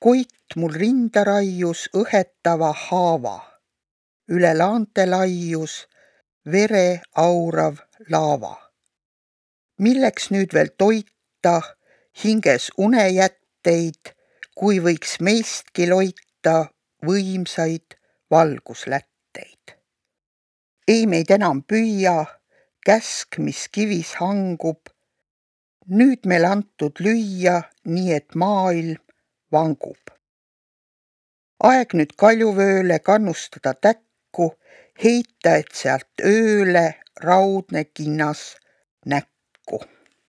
Koit mul rinda raius õhetava haava, üle laante laius vere aurav laava. Milleks nüüd veel toita hinges unejätteid, kui võiks meistki loita võimsaid valguslätteid. Ei meid enam püüa käsk, mis kivis hangub, nüüd meil antud lüüa, nii et maailm vangub. Aeg nüüd kaljuvööle kannustada täkku, heita, et sealt ööle raudne kinnas näkku.